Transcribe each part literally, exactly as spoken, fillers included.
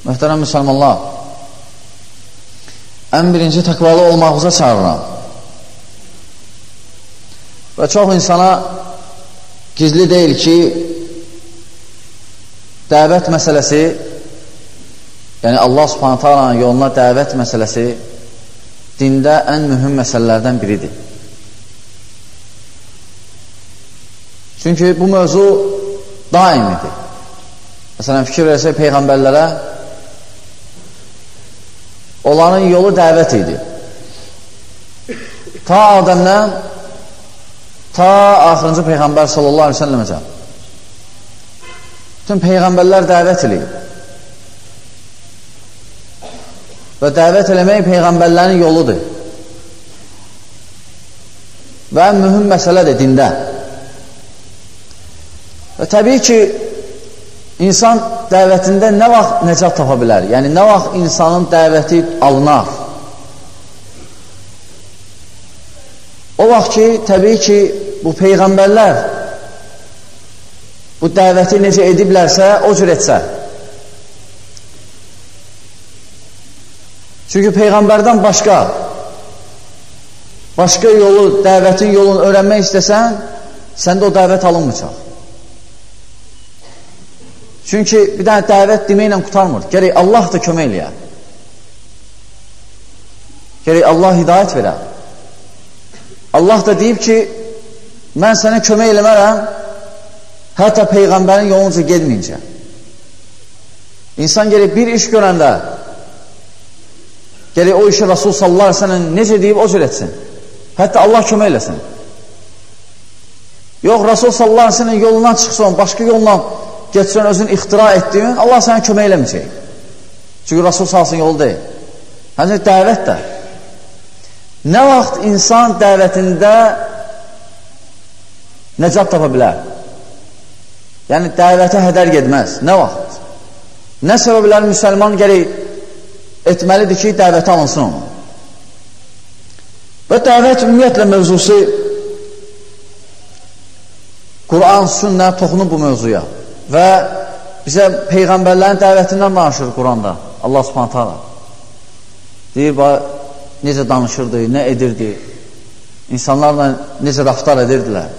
Möhtərəm müsəlmanlar, ən birinci təqvalı olmağımıza çağırıram. Və çox insana gizli deyil ki, dəvət məsələsi, yəni Allah Subhanahu taalanın yoluna dəvət məsələsi dində ən mühüm məsələlərdən biridir. Çünki bu mövzu daimidir. Məsələn, fikir versək peyğəmbərlərə, onların yolu dəvət idi. Ta Adəmdən, ta axırıncı peyğəmbər sallallahu aleyhi ve selleməcə. Bütün peyğəmbərlər dəvət eləyib. Və dəvət eləmək peyğəmbərlərin yoludur. Və ən mühüm məsələdir dində. Və təbii ki, insan dəvətində nə vaxt nəcat tapa bilər? Yəni, nə vaxt insanın dəvəti alınar? O vaxt ki, təbii ki, bu peyğəmbərlər bu dəvəti necə ediblərsə, o cür etsə. Çünki peyğəmbərdən başqa, başqa yolu, dəvətin yolunu öyrənmək istəsən, səndə o dəvət alınmayacaq. Çünki bir dənə dəvət deməklə qutarmır. Gərək Allah da kömək eləyər. Gərək Allah hidayət verər. Allah da deyib ki, mən sənə kömək eləmərəm, hətta peyğəmbərin yolunca gedməyincə. İnsan gərək bir iş görəndə, gərək o işi Rasul sallallahu aleyhi ve sellem necə deyib o cür etsin. Hətta Allah kömək eləsin. Yox, Rasul sallallahu aleyhi ve sellem yolundan çıxsın, başqa yolundan getsən özün ixtira etdiyin, Allah sənə kömək eləməyəcək. Çünki Rasul salsın yolu deyil. Həmçinin dəvət də. Nə vaxt insan dəvətində nəcat tapa bilər? Yəni, dəvətə hədər gedməz. Nə vaxt? Nə səbəblər müsəlman gərək etməlidir ki, dəvətə alınsın onu? Və dəvət ümumiyyətlə mövzusu Quran, sünnə toxunur bu mövzuya. Və bizə peyğəmbərlərin dəvətindən danışır Quranda Allah Subhanahu taala. Deyir, necə danışırdı, nə edirdi, insanlarla necə raftar edirdilər.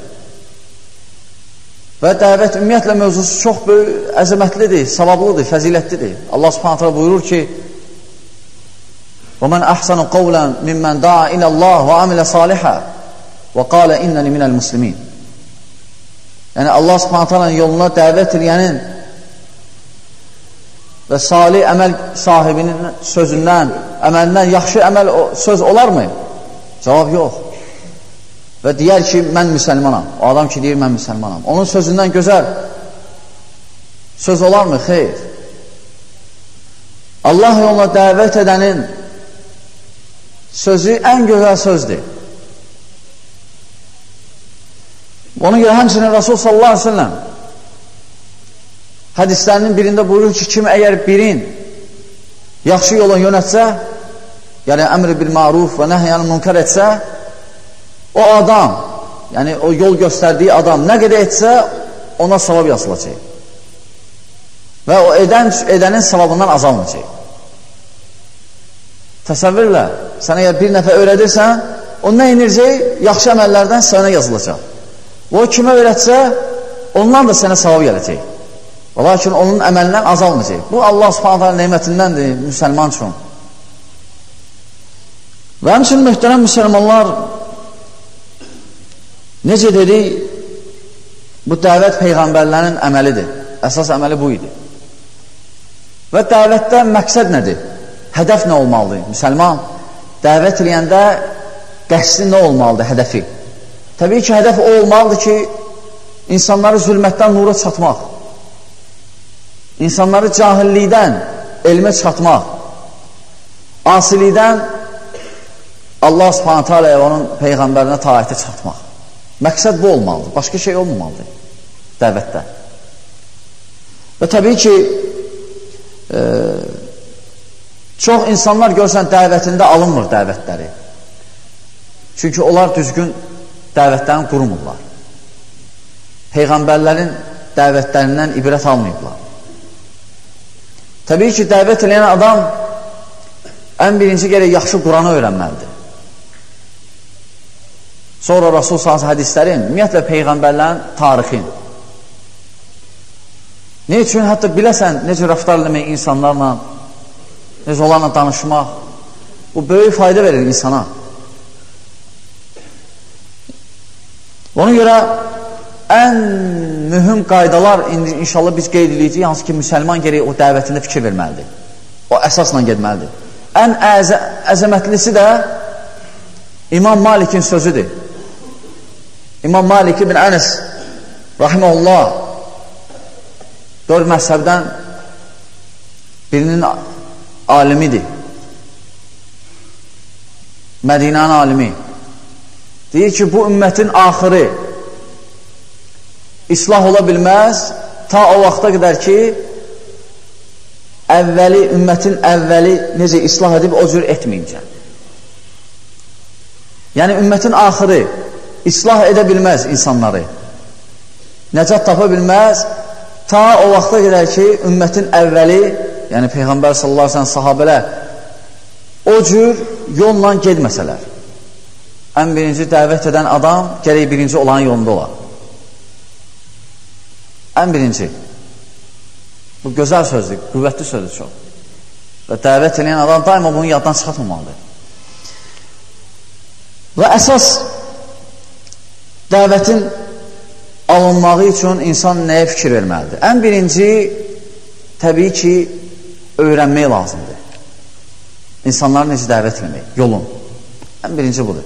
Və dəvət ümumiyyətlə mövzusu çox böyük, əzəmətlidir, savablıdır, fəzilətlidir. Allah Subhanahu taala buyurur ki, وَمَنْ أَحْسَنُ قَوْلًا مِمَّنْ دَعَا إِلَى اللَّهِ وَعَمِلَ صَالِحًا وَقَالَ إِنَّنِي مِنَ الْمُسْلِمِينَ. Yəni, Allah Subhanahu taalanın yoluna dəvət edənin və salih əməl sahibinin sözündən, əməlindən yaxşı əməl söz olarmı? Cavab yox. Və deyər ki, mən müsəlmanam. O adam ki, deyir, mən müsəlmanam. Onun sözündən gözəl söz olarmı? Xeyr. Allah yoluna dəvət edənin sözü ən gözəl sözdür. Ona görə həmçinin Rasul sallallahu aleyhi ve sellem hədislərinin birində buyurur ki, kim əgər birin yaxşı yola yönətsə, yəni əmr bil maruf və nəhyan münkar etsə, o adam, yəni o yol göstərdiyi adam nə qədər etsə, ona savab yazılacaq. Və o edən, edənin savabından azalmayacaq. Təsəvvürlə, sən əgər bir nəfər öyrədirsən, o nə inircək, yaxşı əməllərdən sənə yazılacaq. O kimə öyrətsə, ondan da sənə savab gələcək. Lakin onun əməlindən azalmayacaq. Bu, Allah Subhanahu taala neymətindəndir müsəlman üçün. Və həmçinin möhtərəm müsəlmanlar, necə dedik, bu dəvət peyğəmbərlərin əməlidir. Əsas əməli bu idi. Və dəvətdə məqsəd nədir? Hədəf nə olmalıdır? Müsəlman dəvət eləyəndə qəsdi nə olmalıdır, hədəfi? Təbii ki, hədəf o olmalıdır ki, insanları zülmətdən nura çatmaq, insanları cahillikdən elmə çatmaq, asilikdən Allah Subhanahu taala və onun peyğəmbərinə taatə çatmaq. Məqsəd bu olmalıdır, başqa şey olmamalıdır dəvətdə. Və təbii ki, e, çox insanlar görsən dəvətində alınmır dəvətləri. Çünki onlar düzgün dəvətlərini qurmurlar. Peyğəmbərlərin dəvətlərindən ibrət almayıblar. Təbii ki, dəvət edən adam ən birinci gərək yaxşı Quranı öyrənməlidir. Sonra Rasul sallallahu əleyhi hədislərin, ümumiyyətlə Peyğəmbərlərin tarixin. Ne üçün? Hətta biləsən necə rəftar eləmək insanlarla, necə onlarla danışmaq. Bu böyük fayda verir insana. Ona görə ən mühüm qaydalar indi inşallah biz qeyd edəcəyik, hansı ki, müsəlman gərək o dəvətində fikir verməlidir. O əsasla gedməlidir. Ən əzə, əzəmətlisi də İmam Malikin sözüdür. İmam Malik ibn Ənəs rahimehullah dörd məzhəbdən birinin alimidir. Mədinənin alimi. Deyir ki, bu ümmətin axırı islah ola bilməz ta o vaxta qədər ki, əvvəli, ümmətin əvvəli necə islah edib o cür etməyincə. Yəni, ümmətin axırı islah edə bilməz insanları. Nəcat tapa bilməz ta o vaxta qədər ki, ümmətin əvvəli, yəni Peyğəmbər sallallahu əleyhi və səlləm, sahabələr o cür yolla gedməsələr. Ən birinci dəvət edən adam gərək birinci olan yolunda olar. Ən birinci. Bu gözəl sözdür, qüvvətli sözdür çox. Və dəvət edən adam daima bunu yaddan çıxartmamalıdır. Və əsas dəvətin alınmağı üçün insan nəyə fikir verməlidir? Ən birinci, təbii ki, öyrənmək lazımdır. İnsanları necə dəvət etmək, yolun. Ən birinci budur.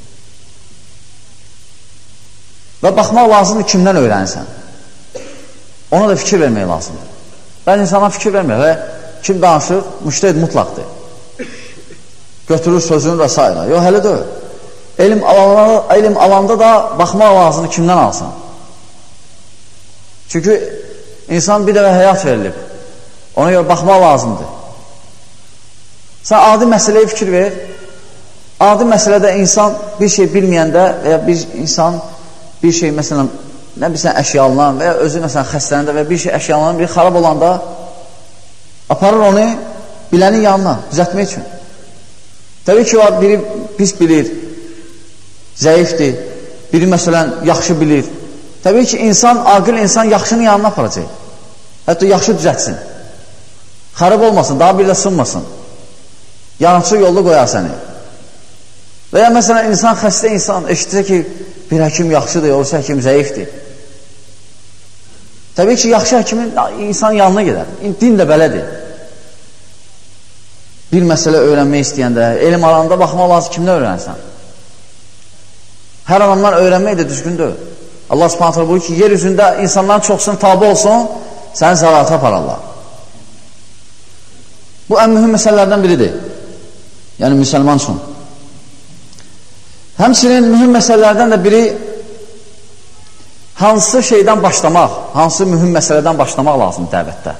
Və baxmaq lazımdır kimdən öyrənirsən. Ona da fikir vermək lazımdır. Bəzi insana fikir vermir və kim danışır, müştəhid mutlaqdır. Götürür sözünü və s. Yox, hələ deyil. Elm alanda, elm alanda da baxmaq lazımdır kimdən alsın. Çünki insan bir dəfə həyat verilib. Ona görə baxmaq lazımdır. Sən adi məsələyə fikir ver. Adi məsələdə insan bir şey bilməyəndə və ya bir insan bir şey, məsələn, nə bilsən əşyalınan və ya özü məsələn xəstələndə və ya bir şey əşyalınan bir xarab olanda aparır onu bilənin yanına, düzəltmək üçün. Təbii ki, o biri pis bilir, zəifdir, biri məsələn yaxşı bilir. Təbii ki, insan, aqil insan yaxşının yanına aparacaq. Hətta yaxşı düzəltsin. Xarab olmasın, daha bir də sınmasın. Yanıqçı yolda qoyar səni. Və ya məsələn, insan xəstə insan eşitsə ki, bir həkim yaxşıdır, yoxsa həkim zəifdir. Təbii ki, yaxşı həkimin insan yanına gedər. Din də belədir. Bir məsələ öyrənmək istəyəndə, elm alanında baxmaq lazım, kimdən öyrənsən? Hər adamdan öyrənmək də düzgün deyil. Allah subhanahu taala buyurur ki, yer üzündə insanların çoxsun tabi olsun, səni zəlata apararlar. Bu ən mühüm məsələlərdən biridir. Yəni, müsəlman üçün. Həmçinin mühüm məsələlərdən də biri hansı şeydən başlamaq, hansı mühüm məsələdən başlamaq lazım dəvətdə.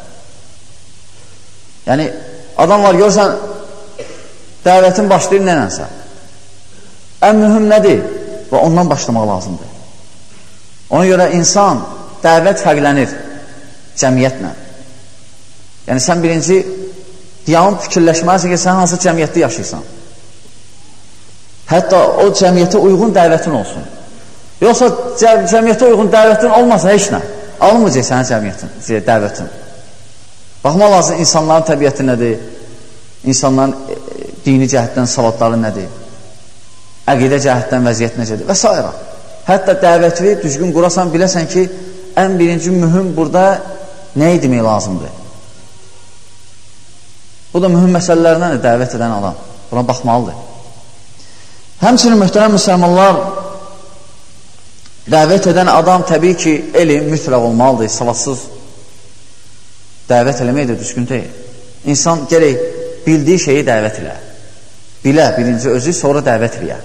Yəni, adam var, görürsən, dəvətin başlayır nənənsə. Ən mühüm nədir? Və ondan başlamaq lazımdır. Ona görə insan, dəvət fərqlənir cəmiyyətlə. Yəni, sən birinci dayanıb fikirləşməlisən ki, sən hansı cəmiyyətdə yaşayırsan. Hətta o cəmiyyətə uyğun dəvətin olsun. Yoxsa cəmiyyətə uyğun dəvətin olmasa heç nə. Alınmayacaq sənin cəmiyyətin, dəvətin. Baxmaq lazım, insanların təbiəti nədir? İnsanların dini cəhətdən savadları nədir? Əqidə cəhətdən vəziyyət necədir? Və s. Hətta dəvəti düzgün qurasan, biləsən ki, ən birinci mühüm burada nə demək lazımdır? Bu da mühüm məsələlərdən dəvət edən adam. Buna baxmalıdır. Həmçinin möhtərəm müsəlmanlar, dəvət edən adam təbii ki, elm mütləq olmalıdır, savadsız dəvət eləmək də düzgün deyil. İnsan gərək bildiyi şeyi dəvət elə. Bilə, birinci özü, sonra dəvət elə.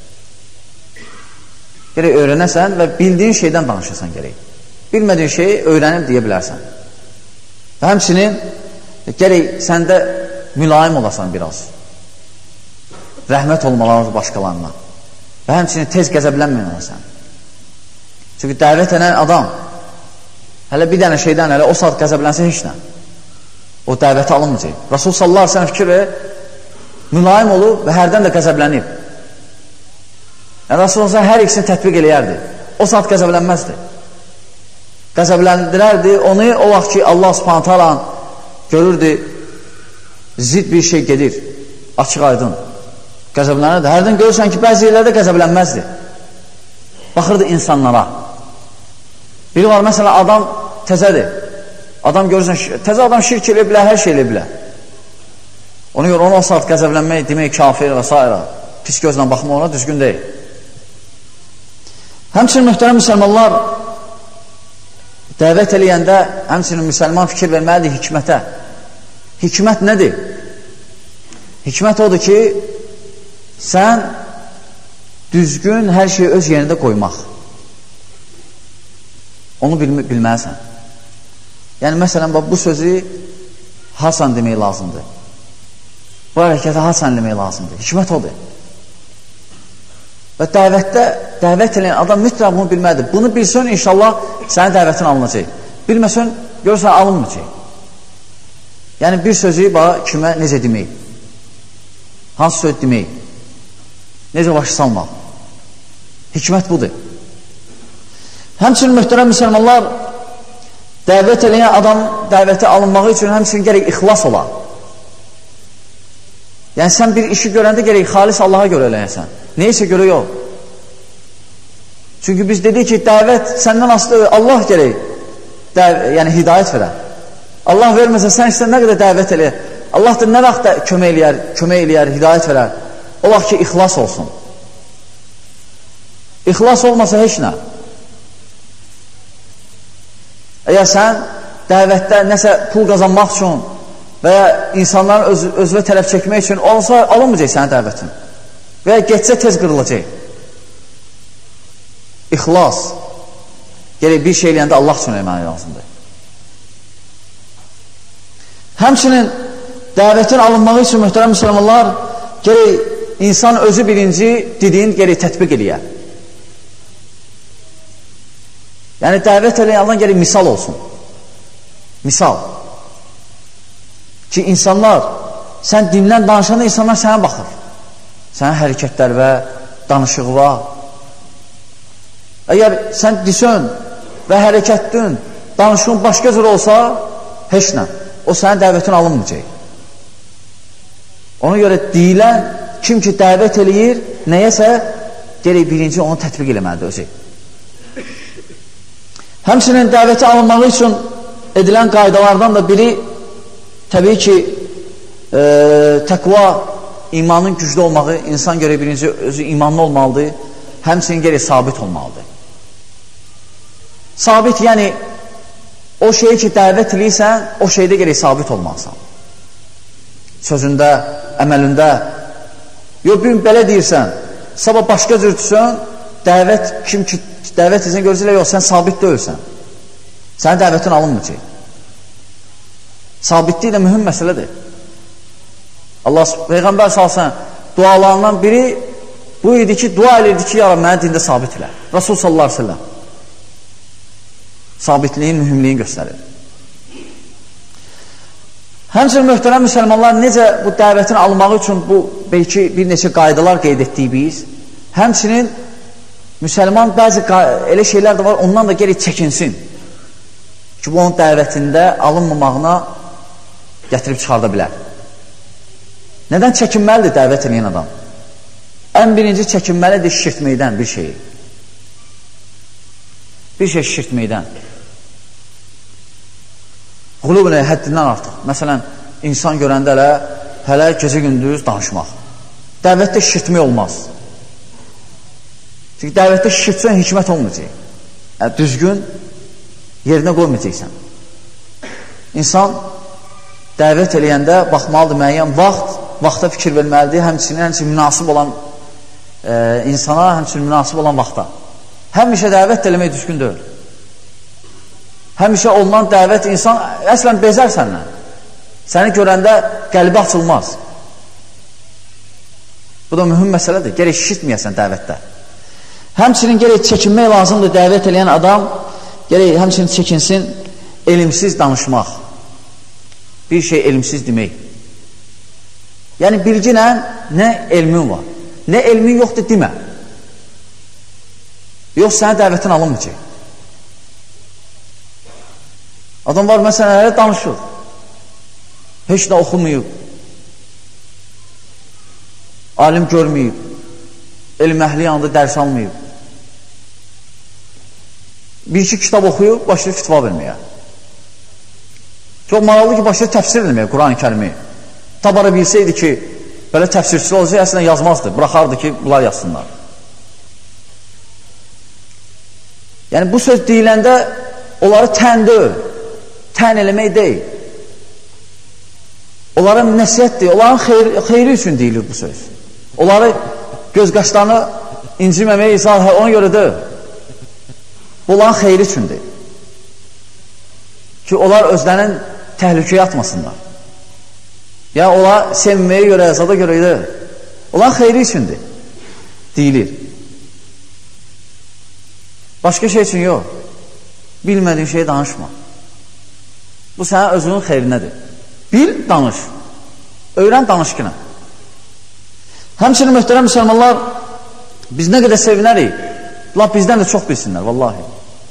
Gərək öyrənəsən və bildiyin şeydən danışırsan gərək. Bilmədiyin şeyi öyrənib deyə bilərsən. Və həmçinin gərək səndə mülayim olasan biraz. Rəhmət olmalıdır başqalarına. Və həmçinin tez qəzəblənməyən olasan. Çünki dəvət edən adam hələ bir dənə şeydən hələ o saat qəzəblənsə heç nə. o dəvəti alınmayacaq. Rasul sallallahu aleyhi ve sellem fikir verir, mülayim olub və hərdən də qəzəblənib. Yəni, Rasulullah hər ikisini tətbiq eləyərdi. O saat qəzəblənməzdi. Qəzəbləndirərdi onu o vaxt ki, Allah subhanahu ta'ala görürdü, zid bir şey gedir, açıq aydın. Qəzəblənirdi. Hərdən görürsən ki, bəzi yerlərdə qəzəblənməzdi. Baxırdı insanlara. Biri var, məsələn, adam təzədir. Adam görürsən, təzə adam şirk elə bilər, hər şey elə bilər. Ona görə ona o saat qəzəblənmək, demək kafir və s. Pis gözlə baxma ona düzgün deyil. Həmçinin mühtərəm müsəlmanlar dəvət eləyəndə həmçinin müsəlman fikir verməlidir hikmətə. Hikmət nədir? Hikmət odur ki, sən düzgün hər şeyi öz yerində qoymaq. Onu bil bilməlisən. Yəni, məsələn, bu sözü hasan demək lazımdır. Bu hərəkətə hasan demək lazımdır. Hikmət odur. Və dəvətdə, dəvət eləyən adam mütləq bunu bilməlidir. Bunu bilsən, inşallah, sənin dəvətin alınacaq. Bilməsən, görürsən, alınmayacaq. Yəni, bir sözü kimə necə demək? Hansı söz demək? Necə başı salmaq? Hikmət budur. Həmçinin mühtərəm müsəlmanlar, dəvət eləyən adam dəvəti alınmağı üçün həmçinin gərək ixlas ola. Yəni, sən bir işi görəndə gərək xalis Allaha görə eləyəsən. Neysə görə yox. Çünki biz dedik ki, dəvət səndən asılı, Allah gərək yəni, hidayət verər. Allah verməsə, sən istən nə qədər dəvət eləyər. Allah da nə vaxt da kömək eləyər, kömək eləyər, hidayət verər. O vaxt ki, ixlas olsun. İxlas olmasa heç nə. Əgər sən dəvətdə nəsə pul qazanmaq üçün və ya insanların öz, özünə tələb çəkmək üçün olsa, alınmayacaq sənin dəvətin. Və ya getsə tez qırılacaq. İxlas. Gerək bir şey eləyəndə Allah üçün eləmək lazımdır. Həmçinin dəvətin alınmağı üçün mühtərəm müsəlmanlar gerək insan özü birinci dediyin gerək tətbiq eləyər. Yəni dəvət eləyən Allah gerək misal olsun. Misal. Ki insanlar, sən dinlən danışanda insanlar sənə baxır. Sənin hərəkətlər və danışıqla. Əgər sən disən və hərəkətdün, danışığın başqa cür olsa, heç nə. O sənin dəvətin alınmayacaq. Ona görə deyilən, kim ki dəvət eləyir, nəyəsə, gerək birinci onu tətbiq eləməlidir özü. Həmçinin dəvəti alınmağı üçün edilən qaydalardan da biri, təbii ki, e, təqva, imanın güclü olmağı, insan görə birinci özü imanlı olmalıdır, həmçinin gerək sabit olmalıdır. Sabit, yəni, o şeyi ki, dəvət eləyirsən, o şeydə gerək sabit olmalısan. Sözündə, əməlində. Yox, bir gün belə deyirsən, sabah başqa cürtüsən, dəvət, kim ki, dəvət edəcən görürsə, yox, sən sabit deyilsən. Sənin dəvətin alınmayacaq. Sabitlik də mühüm məsələdir. Allah, Peyğəmbər salsan, dualarından biri bu idi ki, dua edirdi ki, ya mənə dində sabit elə. Rasul sallallahu aleyhi ve sellem. Sabitliyin, mühümliyin göstərir. Həmçinin möhtərəm müsəlmanlar necə bu dəvətin alınmağı üçün bu belki bir neçə qaydalar qeyd etdik biz. Həmçinin müsəlman bəzi elə şeylər də var, ondan da gerək çəkinsin. Ki, bu onun dəvətində alınmamağına gətirib çıxarda bilər. Nədən çəkinməlidir dəvət edən adam? Ən birinci çəkinməlidir şişirtməkdən bir şeyi. Bir şey şişirtməkdən. Qulub ilə həddindən artıq. Məsələn, insan görəndə hələ, hələ gecə gündüz danışmaq. Dəvətdə şişirtmək olmaz. Çünki dəvətdə şişirtsən hikmət olmayacaq. Yəni, düzgün yerinə qoymayacaqsən. İnsan dəvət eləyəndə baxmalıdır müəyyən vaxt, vaxta fikir verməlidir, həmçinin, həmçinin münasib olan e, insana, həmçinin münasib olan vaxta. Həmişə dəvət eləmək düzgün deyil. Həmişə olunan dəvət insan əslən bezər səndən. Səni görəndə qəlbi açılmaz. Bu da mühüm məsələdir. Gərək şişirtməyəsən dəvətdə. Həmçinin gərək çəkinmək lazımdır dəvət eləyən adam, gərək həmçinin çəkinsin elmsiz danışmaq. bir şey elmsiz demək. Yəni, bilginə nə elmin var, nə elmin yoxdur demə. Yox, sənə dəvətin alınmayacaq. Adam var, məsələn, hələ danışır. Heç nə oxumayıb. Alim görməyib. Elm əhli yanında dərs almayıb. Bir-iki kitab oxuyub, başlayıb fitva verməyə. Çox maraqlı ki, başlayıb təfsir edilməyə Quran-ı Kərimi. Tabara bilsəydi ki, belə təfsirçisi olacaq, əslində yazmazdı. Bıraxardı ki, bunlar yazsınlar. Yəni, bu söz deyiləndə onları tən deyil, tən eləmək deyil. Onların nəsiyyətdir, onların xeyri, xeyri üçün deyilir bu söz. Onları göz qaşlarını inciməməyə izah, ona görə deyil. Onların xeyri üçündür. Ki, onlar özlərinin təhlükəyə atmasınlar. Ya, onlar sevməyə görə, zada görə deyil. Onların xeyri üçündür, deyilir. Başqa şey üçün yox. Bilmədiyin şeyi danışma. Bu sənin özünün xeyrinədir. Bil, danış. Öyrən, danış ki nə. Həmçinin möhtərəm müsəlmanlar, biz nə qədər sevinərik, laf bizdən də çox bilsinlər, vallahi.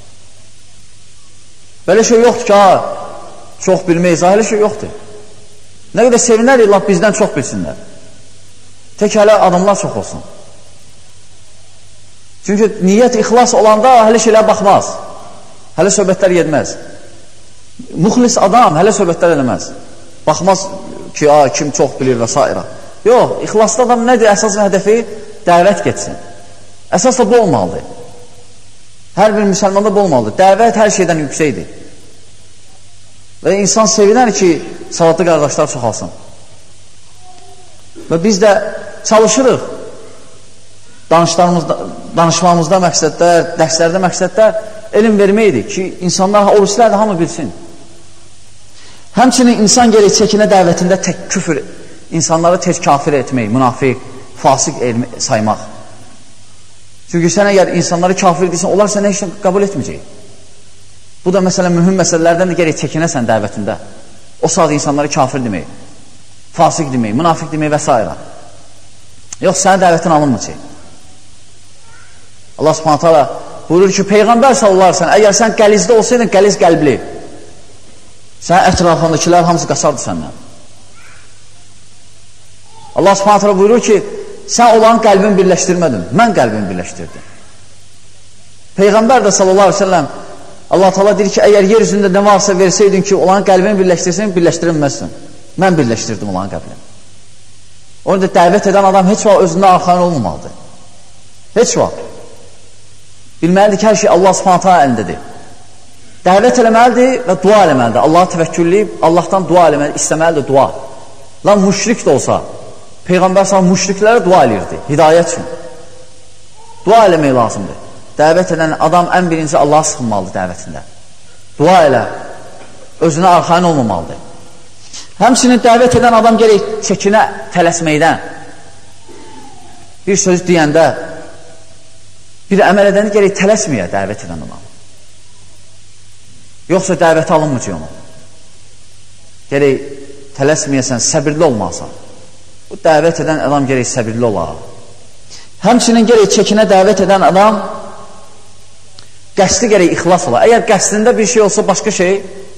Belə şey yoxdur ki, ha, çox bilməyiz, elə şey yoxdur. Nə qədər sevinərik, laf bizdən çox bilsinlər. Tək hələ adamlar çox olsun. Çünki niyyət ixlas olanda hələ şeylər baxmaz. Hələ söhbətlər yedməz. Müxlis adam hələ söhbətlər eləməz. Baxmaz ki, a, kim çox bilir və s. Yox, ixlaslı adam nədir? Əsas hədəfi dəvət getsin. Əsas da bu olmalıdır. Hər bir müsəlmanda bu olmalıdır. Dəvət hər şeydən yüksəkdir. Və insan sevinər ki, savadlı qardaşlar çoxalsın. Və biz də çalışırıq. Danışlarımızda, danışmamızda məqsədlər, dərslərdə məqsədlər elm verməkdir ki, insanlar, o rusilər də hamı bilsin. Həmçinin insan gerək çəkinə dəvətində tək küfür, insanları tək kafir etmək, münafiq, fasik elmi, saymaq. Çünki sən əgər insanları kafir edirsən, onlar sənə heç qəbul etməyəcək. Bu da məsələn, mühüm məsələlərdən də gerək çəkinəsən dəvətində. O saat insanları kafir demək, fasik demək, münafiq demək və s. Yox, sənə dəvətin alınmayacaq. Allah subhanət hala buyurur ki, Peyğəmbər sallallahu əleyhi və səlləm, əgər sən qəlizdə olsaydın, qəliz qəlbli, sən ətrafındakilər hamısı qaçardı səndən. Allah subhanət hala buyurur ki, sən olan qəlbini birləşdirmədin, mən qəlbini birləşdirdim. Peyğəmbər də sallallahu əleyhi və səlləm Allah Teala deyir ki, əgər yer üzündə nə varsa versəydin ki, olan qəlbini birləşdirsən, birləşdirilməzsin. Mən birləşdirdim olan qəlbini. Onu da dəvət edən adam heç vaxt özündə arxain olmamalıdır. Heç vaxt. Bilməlidir ki, hər şey Allah subhanət hala əlindədir. Dəvət eləməlidir və dua eləməlidir. Allah'a təvəkkülləyib, Allahdan dua eləməlidir, istəməlidir dua. Lan müşrik də olsa, Peyğəmbər sallallahu müşriklərə dua eləyirdi, hidayət üçün. Dua eləmək lazımdır. Dəvət edən adam ən birinci Allah'a sıxılmalıdır dəvətində. Dua elə, özünə arxain olmamalıdır. Həmçinin dəvət edən adam gerək çəkinə tələsməkdən, bir söz deyəndə, bir əməl edəni gerək tələsməyə dəvət edən adam. Yoxsa dəvəti alınmayacaq onu. Gerək tələsməyəsən, səbirli olmalısan. Bu dəvət edən adam gerək səbirli olar. Həmçinin gerək çəkinə dəvət edən adam qəsdi gerək ixlas olar. Əgər qəsdində bir şey olsa, başqa şey,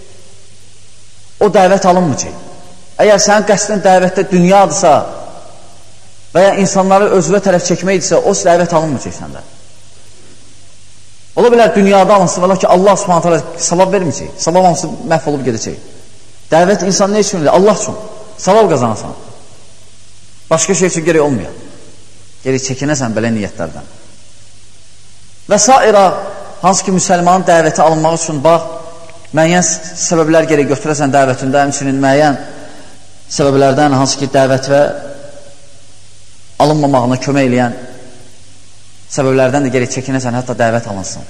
o dəvət alınmayacaq. Əgər sənin qəsdin dəvətdə dünyadırsa və ya insanları özünə tərəf çəkməkdirsə, o dəvət alınmayacaq səndə. Ola bilər dünyada alınsın, vələ ki, Allah subhanət hala savab verməyəcək, savab hamısı məhv olub gedəcək. Dəvət insan nə üçündür? Allah üçün, savab qazanasan. Başqa şey üçün gerək olmuyor. Gerək çəkinəsən belə niyyətlərdən. Və sairə, hansı ki, müsəlmanın dəvəti alınmaq üçün, bax, müəyyən səbəblər gerək götürəsən dəvətində, həmçinin müəyyən səbəblərdən, hansı ki, dəvətvə alınmamağına kömək eləyən səbəblərdən də gerək çəkinəsən, hətta dəvət alınsın.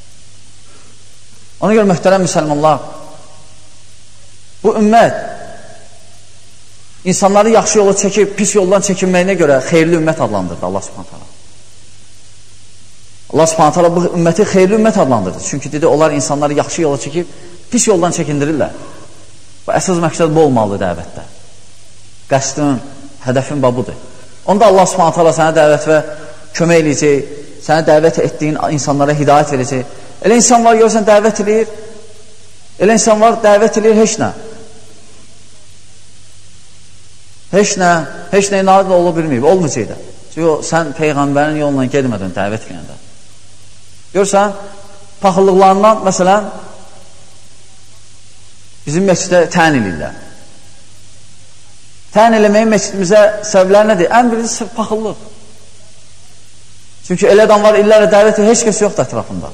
Ona görə möhtərəm müsəlmanlar, bu ümmət insanları yaxşı yola çəkib, pis yoldan çəkinməyinə görə xeyirli ümmət adlandırdı Allah subhanət hala. Allah subhanət hala bu ümməti xeyirli ümmət adlandırdı. Çünki dedi, onlar insanları yaxşı yola çəkib, pis yoldan çəkindirirlər. Və əsas məqsəd bu olmalıdır dəvətdə. Qəsdin, hədəfin babudur. Onda Allah Subhanahu taala sənə dəvət və kömək eləyəcək, sənə dəvət etdiyin insanlara hidayət verəcək. Elə insan var, görürsən, dəvət edir, elə insan var, dəvət edir heç nə. Heç nə, heç nə nadir ola bilməyib, olmayacaq da. Çünki sən Peyğəmbərin yolundan gedmədin dəvət edəndə. Görürsən, paxıllıqlarından, məsələn, bizim məscidə təyin edirlər. Təyin eləməyin məscidimizə səbəbləri nədir? Ən birincisi sırf paxıllıq. Çünki elə adam var, illərlə dəvət edir, heç kəs yoxdur ətrafında.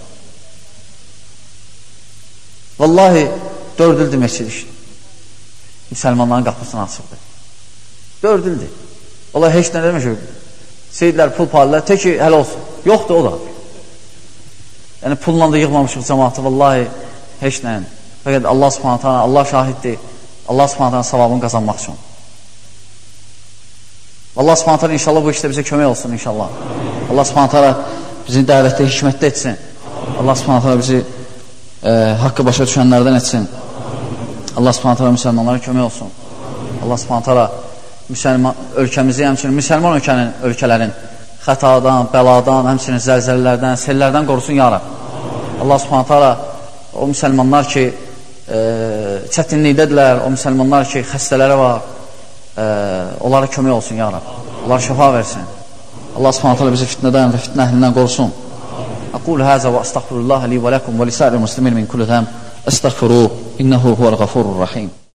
Vallahi, dörd ildir məscid işdir. Müsəlmanların qapısını açıqdır. Dörd ildir. Vallahi, heç nə demək ki, seyidlər, pul parilər, tək ki, hələ olsun. Yoxdur o da. Yəni, pulla da yığmamışıq cəmaatı, vallahi, heç nəyin. Fəqət Allah Subhanahu taala, Allah şahiddir. Allah Subhanahu taala savabını qazanmaq üçün. Allah Subhanahu taala inşallah bu işdə bizə kömək olsun inşallah. Allah Subhanahu taala bizi dəvətdə hikmətdə etsin. Allah Subhanahu taala bizi e, haqqı başa düşənlərdən etsin. Allah Subhanahu taala müsəlmanlara kömək olsun. Allah Subhanahu taala müsəlman ölkəmizi, həmçinin müsəlman ölkənin, ölkələrin xətadan, bəladan, həmçinin zəlzələlərdən, sellərdən qorusun ya Rab. Allah Subhanahu taala o müsəlmanlar ki e, çətinlikdədirlər, o müsəlmanlar ki xəstələri var, e, onlara kömək olsun ya Rab. Onlara şəfa versin. Allah Subhanahu taala bizi fitnədən və fitnə əhlindən qorusun. Aqul haza və astəğfirullah li və lakum və lisa'il muslimin min kulli zəm. Estəğfiruhu innehu huvel gafurur rahim.